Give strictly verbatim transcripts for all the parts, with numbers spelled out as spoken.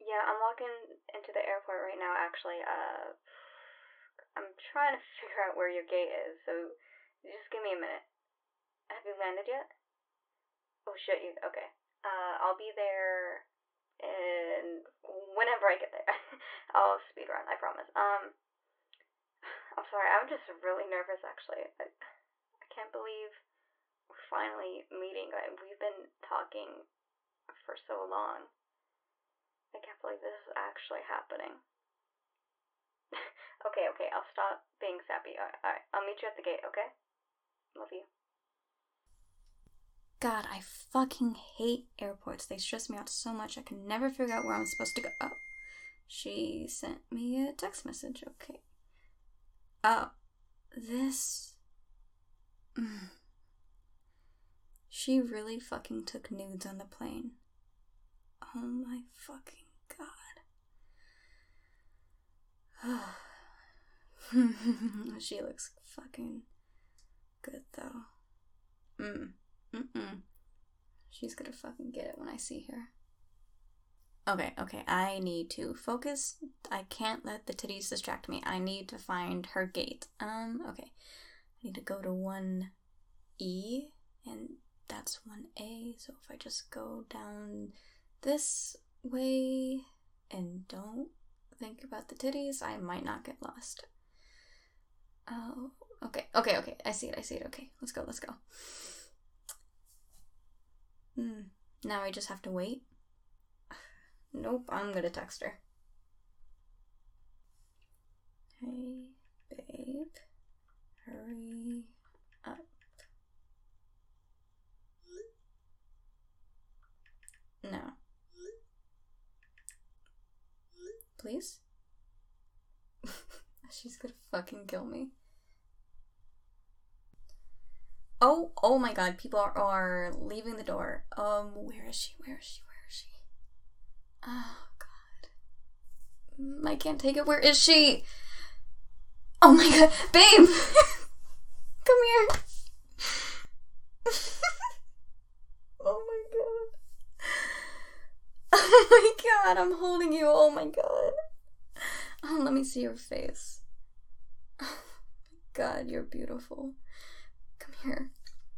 Yeah, I'm walking into the airport right now, actually. Uh, I'm trying to figure out where your gate is, so just give me a minute. Have you landed yet? Oh shit, you, okay. Uh, I'll be there in, whenever I get there. I'll speed run, I promise. Um, I'm sorry, I'm just really nervous, actually. I, I can't believe we're finally meeting. We've been talking for so long. I can't believe this is actually happening. Okay, okay, I'll stop being sappy. Alright, alright, I'll meet you at the gate, okay? Love you. God, I fucking hate airports. They stress me out so much. I can never figure out where I'm supposed to go. Oh, she sent me a text message. Okay. Oh, this... Mm. She really fucking took nudes on the plane. Oh my fucking god. She looks fucking good though. Mm. Mm-mm. She's gonna fucking get it when I see her. Okay, okay, I need to focus. I can't let the titties distract me. I need to find her gate. Um, okay. I need to go to one E, and that's one A, so if I just go down this way and don't think about the titties, I might not get lost. Oh, okay, okay, okay, I see it, I see it, okay, let's go, let's go. Hmm, now I just have to wait? Nope, I'm gonna text her. Hey, babe, hurry up. No. Please? She's gonna fucking kill me. Oh, oh my god, people are, are leaving the door. Um, where is she? Where is she? Where is she? Oh god. I can't take it. Where is she? Oh my god, babe! Come here. Oh my god. Oh my god, I'm holding you. Oh my god. Oh, let me see your face. Oh my god, you're beautiful. Come here.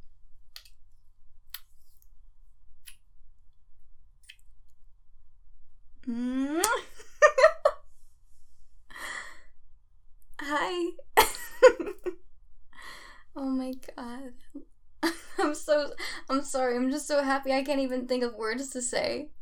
Hi. Oh my god. I'm so, I'm sorry, I'm just so happy I can't even think of words to say.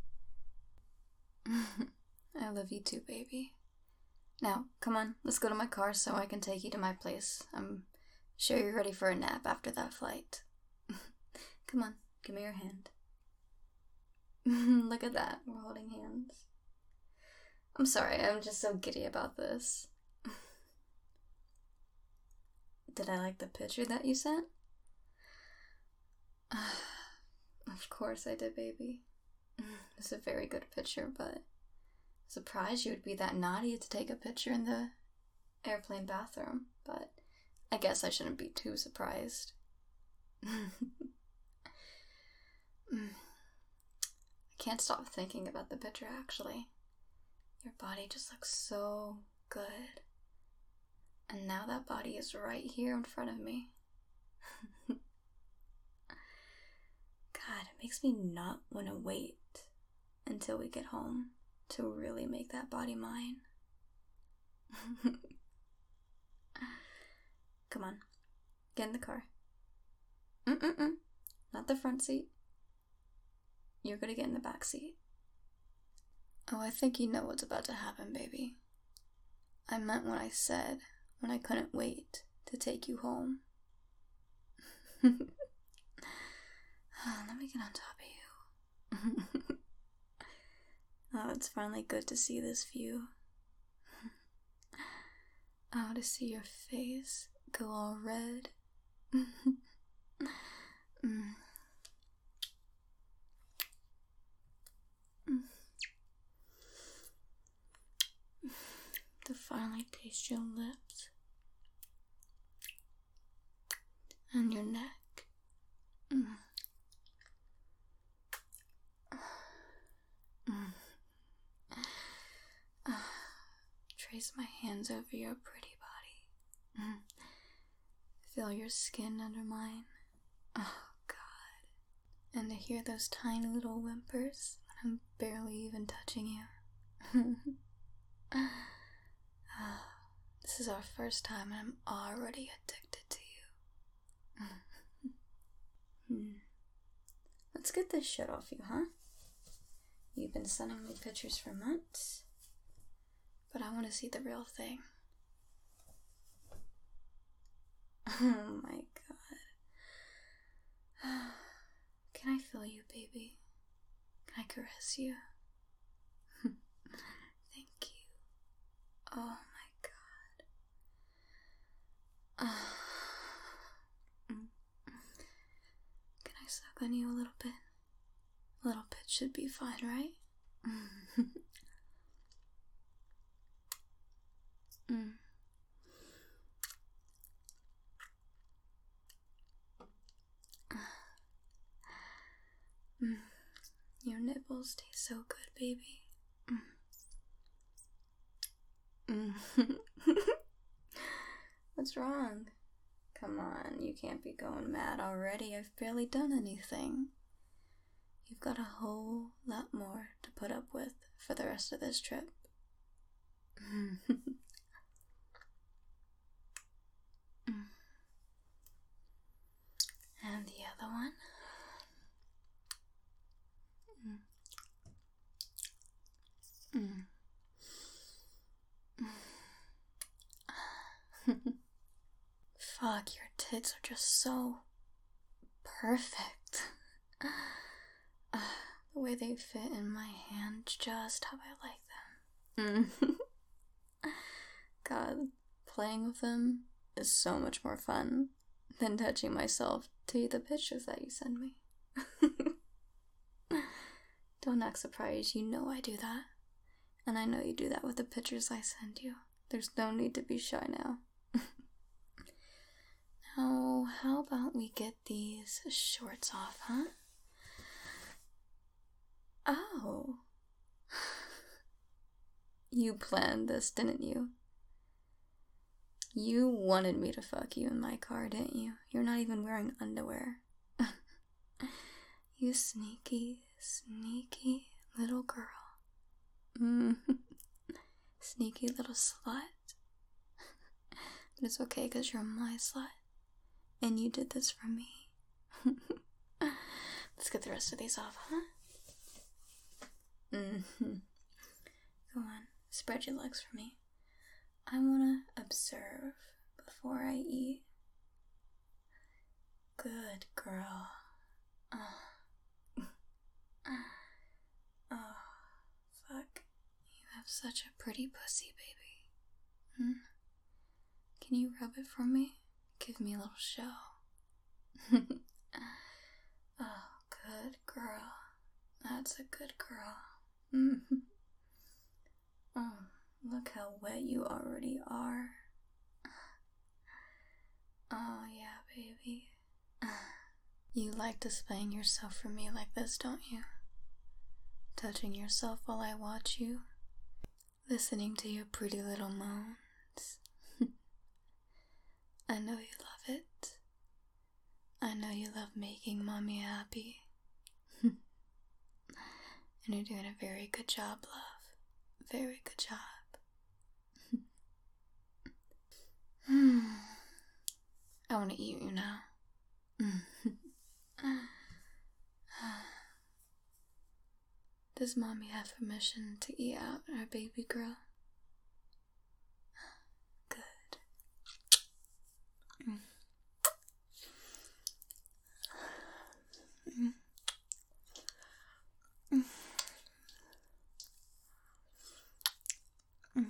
I love you too, baby. Now, come on, let's go to my car so I can take you to my place. I'm sure you're ready for a nap after that flight. Come on, give me your hand. Look at that, we're holding hands. I'm sorry, I'm just so giddy about this. Did I like the picture that you sent? Of course I did, baby. It's a very good picture, but surprised you would be that naughty to take a picture in the airplane bathroom, but I guess I shouldn't be too surprised. I can't stop thinking about the picture, actually. Your body just looks so good. And now that body is right here in front of me. God, it makes me not want to wait until we get home to really make that body mine. Come on, get in the car. Mm-mm-mm, not the front seat. You're gonna get in the back seat. Oh, I think you know what's about to happen, baby. I meant what I said when I couldn't wait to take you home. Oh, let me get on top of you. Oh, it's finally good to see this view. Oh, to see your face go all red. Mm. To finally taste your lips and your neck. Mm. Mm. trace my hands over your pretty body. Feel your skin under mine. Oh, God. And to hear those tiny little whimpers when I'm barely even touching you. Oh, this is our first time and I'm already addicted to you. hmm. Let's get this shit off you, huh? You've been sending me pictures for months, but I want to see the real thing. Oh my God. Can I feel you, baby? Can I caress you? Thank you. Oh my God. Can I suck on you a little bit? A little bit should be fine, right? mm. Mm. Your nipples taste so good, baby. Mm. Mm. What's wrong? Come on, you can't be going mad already. I've barely done anything. You've got a whole lot more to put up with for the rest of this trip. And the other one. Mm. Fuck, your tits are just so perfect. Uh, the way they fit in my hand, just how I like them. Mm. God, playing with them is so much more fun than touching myself to the pictures that you send me. Don't act surprised, you know I do that. And I know you do that with the pictures I send you. There's no need to be shy now. Now, how about we get these shorts off, huh? Oh. You planned this, didn't you? You wanted me to fuck you in my car, didn't you? You're not even wearing underwear. You sneaky, sneaky little girl. Mm. Sneaky little slut. But it's okay because you're my slut. And you did this for me. Let's get the rest of these off, huh? Mm-hmm. Go on, spread your legs for me. I want to observe before I eat. Good girl. Oh. Oh, fuck. You have such a pretty pussy, baby. Hmm? Can you rub it for me? Give me a little show. Oh, good girl. That's a good girl. Mm-hmm. Oh, look how wet you already are. Oh, yeah, baby. You like displaying yourself for me like this, don't you? Touching yourself while I watch you. Listening to your pretty little moans. I know you love it. I know you love making mommy happy. And you're doing a very good job, love. Very good job. I want to eat you now. Does mommy have permission to eat out our baby girl? Good. Mm. Mm. Mm. Mm.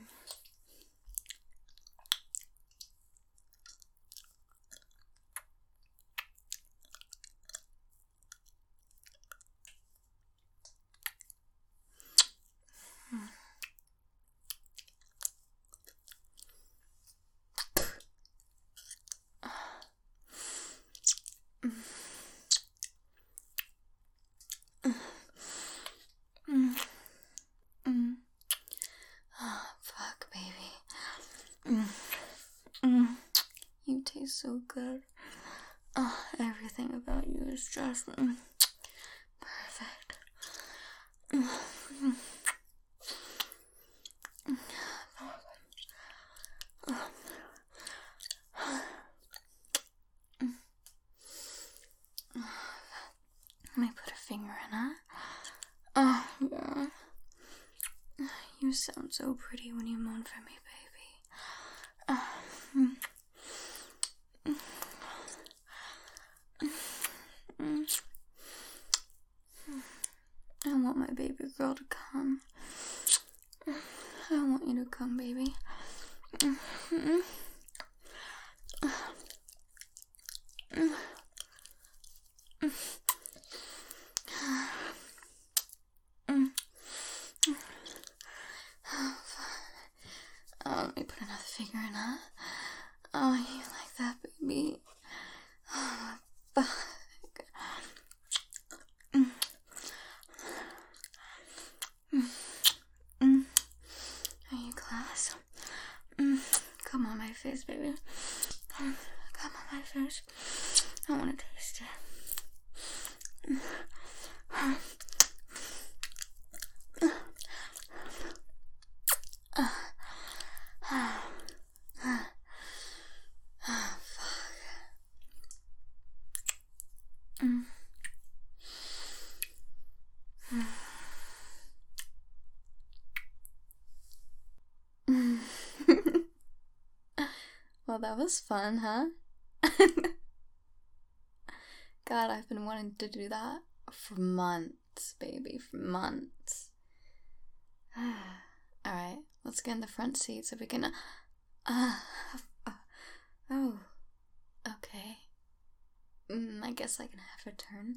so good. Oh, everything about you is just mm, perfect. Mm. Let me put a finger in it. Oh, yeah. You sound so pretty when you moan for me, baby. Oh. I want my baby girl to come. I want you to come, baby. Oh, let me put another finger in that. Oh, you like that, baby? Oh, fuck. Mm. Mm. Mm. Are you class? Mm. Come on my face, baby. Come on my face. I want to taste it. Mm. Well, that was fun, huh? God, I've been wanting to do that for months, baby, for months. Alright, let's get in the front seat so we can... Uh, uh, oh, okay. Mm, I guess I can have her turn.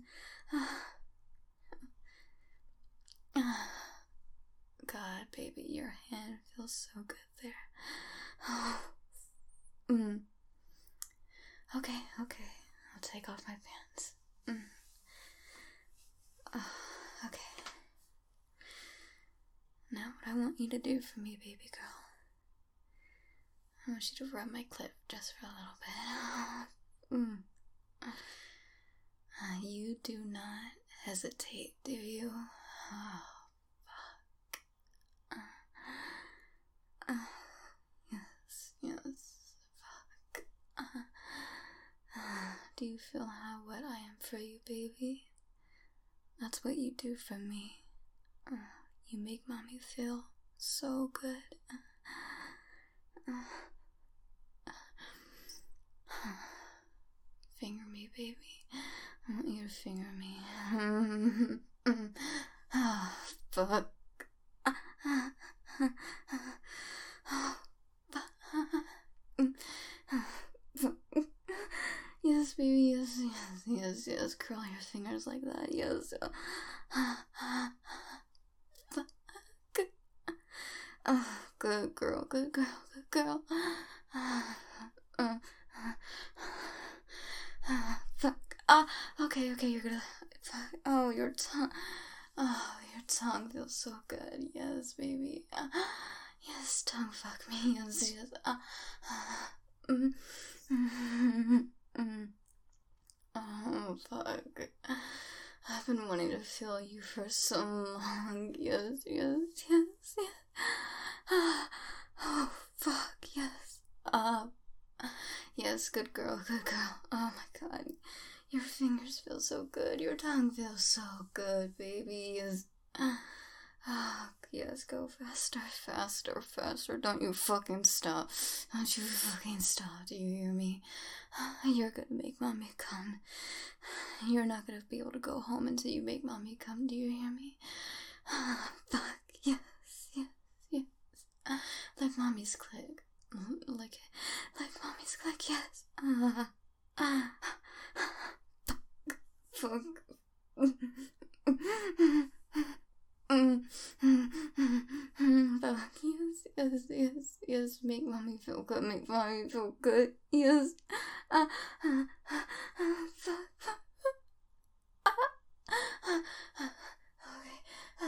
God, baby, your hand feels so good there. Oh. Mm. Okay, okay. I'll take off my pants. Mm. Oh, okay. Now what I want you to do for me, baby girl. I want you to rub my clit just for a little bit. Mm. Uh, you do not hesitate, do you? Oh, fuck. Uh, uh, yes, yes. Uh, uh, do you feel how wet I am for you, baby? That's what you do for me. Uh, you make mommy feel so good. Uh, uh, finger me, baby. I want you to finger me. Oh, fuck. Yes, baby, yes, yes, yes, yes. Curl your fingers like that, yes. Oh, good girl, good girl, good girl. Fuck. Ah, okay, okay, you're gonna. Fuck. Oh, your tongue. Oh, your tongue feels so good. Yes, baby. Uh, yes, tongue fuck me. Yes, yes. Uh, uh, mm, mm, mm. Oh, fuck. I've been wanting to feel you for so long. Yes, yes, yes, yes. Oh, fuck, yes. Uh, yes, good girl, good girl. Oh my god. Your fingers feel so good. Your tongue feels so good, baby. Yes. Oh, yes, go faster, faster, faster. Don't you fucking stop. Don't you fucking stop. Do you hear me? You're gonna make mommy come. You're not gonna be able to go home until you make mommy come. Do you hear me? Fuck. Yes, yes, yes. Like mommy's click. Like, like mommy's click, yes. Uh, uh, fuck. Fuck. Yes, yes, yes, yes. Make mommy feel good. Make mommy feel good. Yes. Uh, uh, uh, fuck, fuck. Okay.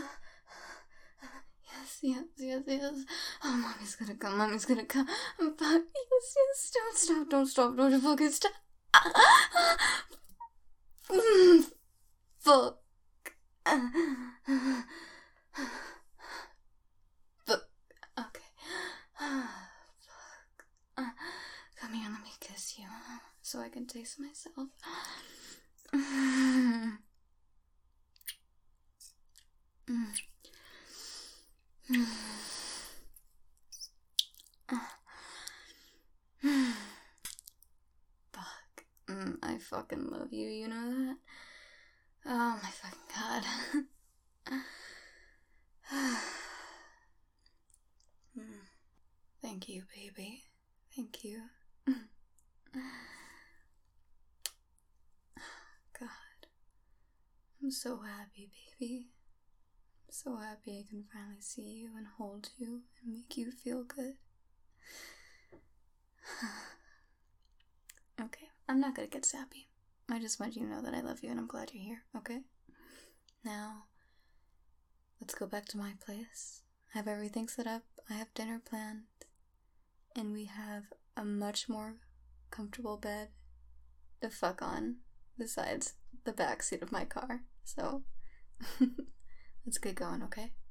Yes, yes, yes, yes. Oh, mommy's gonna come. Mommy's gonna come. Fuck. Yes, yes, yes. Don't stop, don't stop, don't you fucking stop. Fuck. Fuck. Okay. Fuck. Come here, let me kiss you so I can taste myself. Mm. Mm. Fuck. Mm, I fucking love you, you know that? Oh my fucking god. mm. Thank you, baby. Thank you. God. I'm so happy, baby. I'm so happy I can finally see you and hold you and make you feel good. Okay, I'm not gonna get sappy. I just want you to know that I love you and I'm glad you're here, okay? Now, let's go back to my place. I have everything set up, I have dinner planned, and we have a much more comfortable bed to fuck on besides the backseat of my car. So, let's get going, okay?